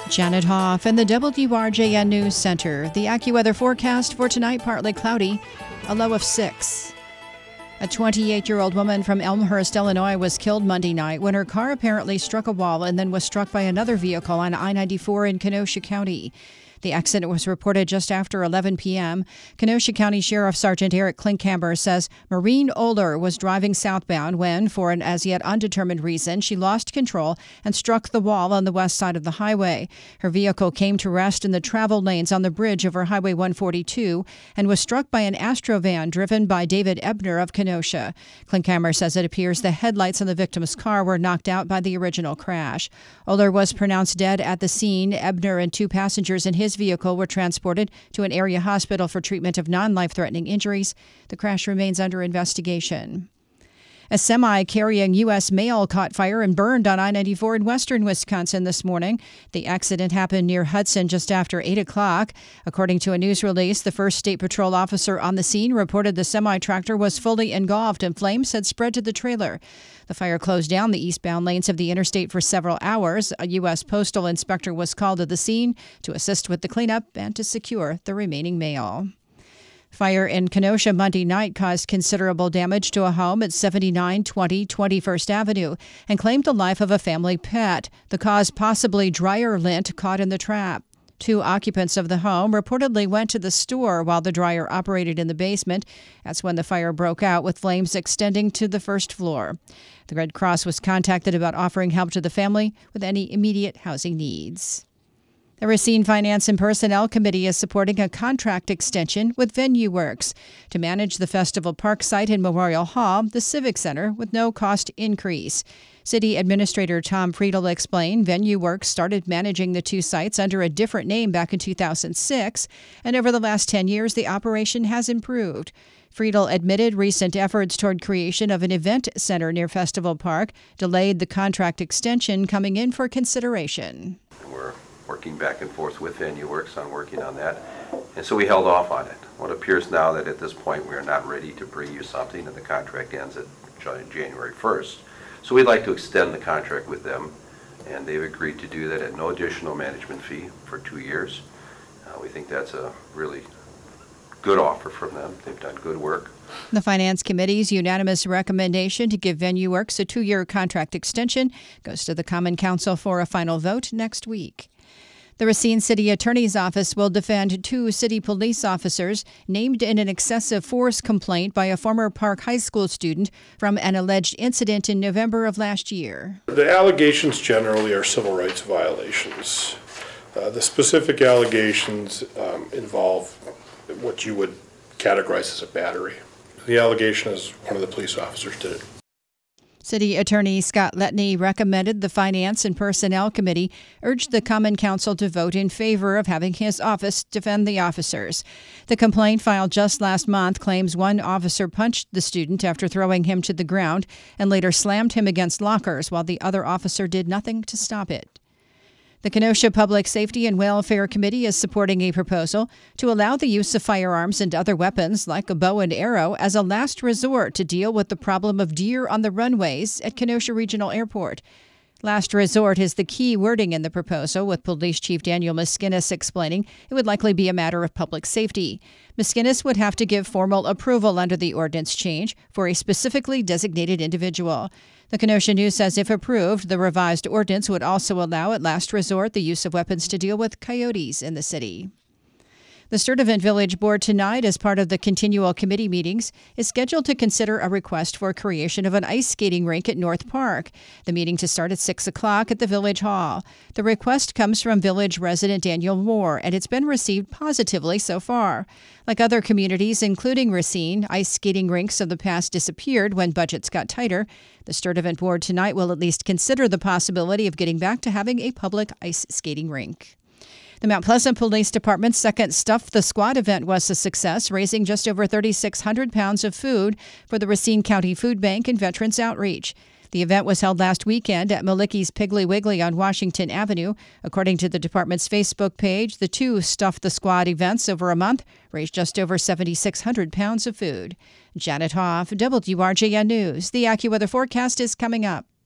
Janet Hoff in the WRJN News Center. The AccuWeather forecast for tonight, partly cloudy, a low of 6. A 28-year-old woman from Elmhurst, Illinois was killed Monday night when her car apparently struck a wall and then was struck by another vehicle on I-94 in Kenosha County. The accident was reported just after 11 p.m. Kenosha County Sheriff Sergeant Eric Klinkhammer says Maureen Oler was driving southbound when, for an as yet undetermined reason, she lost control and struck the wall on the west side of the highway. Her vehicle came to rest in the travel lanes on the bridge over Highway 142 and was struck by an Astro van driven by David Ebner of Kenosha. Klinkhammer says it appears the headlights on the victim's car were knocked out by the original crash. Oler was pronounced dead at the scene. Ebner and 2 passengers in his vehicle were transported to an area hospital for treatment of non-life-threatening injuries. The crash remains under investigation. A semi carrying U.S. mail caught fire and burned on I-94 in western Wisconsin this morning. The accident happened near Hudson just after 8 o'clock. According to a news release, the first State Patrol officer on the scene reported the semi-tractor was fully engulfed and flames had spread to the trailer. The fire closed down the eastbound lanes of the interstate for several hours. A U.S. postal inspector was called to the scene to assist with the cleanup and to secure the remaining mail. Fire in Kenosha Monday night caused considerable damage to a home at 7920 21st Avenue and claimed the life of a family pet. The cause possibly dryer lint caught in the trap. 2 occupants of the home reportedly went to the store while the dryer operated in the basement. That's when the fire broke out, with flames extending to the first floor. The Red Cross was contacted about offering help to the family with any immediate housing needs. The Racine Finance and Personnel Committee is supporting a contract extension with VenueWorks to manage the Festival Park site in Memorial Hall, the Civic Center, with no cost increase. City Administrator Tom Friedel explained VenueWorks started managing the 2 sites under a different name back in 2006, and over the last 10 years, the operation has improved. Friedel admitted recent efforts toward creation of an event center near Festival Park delayed the contract extension coming in for consideration. We're working back and forth with VenueWorks on working on that, and so we held off on it. Well, it appears now that at this point we are not ready to bring you something, and the contract ends at January 1st. So we'd like to extend the contract with them, and they've agreed to do that at no additional management fee for 2 years. We think that's a really good offer from them. They've done good work. The Finance Committee's unanimous recommendation to give VenueWorks a 2-year contract extension goes to the Common Council for a final vote next week. The Racine City Attorney's Office will defend 2 city police officers named in an excessive force complaint by a former Park High School student from an alleged incident in November of last year. The allegations generally are civil rights violations. The specific allegations involve what you would categorize as a battery. The allegation is one of the police officers did it. City Attorney Scott Letney recommended the Finance and Personnel Committee urged the Common Council to vote in favor of having his office defend the officers. The complaint filed just last month claims one officer punched the student after throwing him to the ground and later slammed him against lockers while the other officer did nothing to stop it. The Kenosha Public Safety and Welfare Committee is supporting a proposal to allow the use of firearms and other weapons like a bow and arrow as a last resort to deal with the problem of deer on the runways at Kenosha Regional Airport. Last resort is the key wording in the proposal, with Police Chief Daniel Miskinis explaining it would likely be a matter of public safety. Miskinis would have to give formal approval under the ordinance change for a specifically designated individual. The Kenosha News says if approved, the revised ordinance would also allow at last resort the use of weapons to deal with coyotes in the city. The Sturtevant Village Board tonight, as part of the continual committee meetings, is scheduled to consider a request for creation of an ice skating rink at North Park. The meeting to start at 6 o'clock at the Village Hall. The request comes from Village resident Daniel Moore, and it's been received positively so far. Like other communities, including Racine, ice skating rinks of the past disappeared when budgets got tighter. The Sturtevant Board tonight will at least consider the possibility of getting back to having a public ice skating rink. The Mount Pleasant Police Department's second Stuff the Squad event was a success, raising just over 3,600 pounds of food for the Racine County Food Bank and Veterans Outreach. The event was held last weekend at Malicki's Piggly Wiggly on Washington Avenue. According to the department's Facebook page, the 2 Stuff the Squad events over a month raised just over 7,600 pounds of food. Janet Hoff, WRJN News. The AccuWeather forecast is coming up.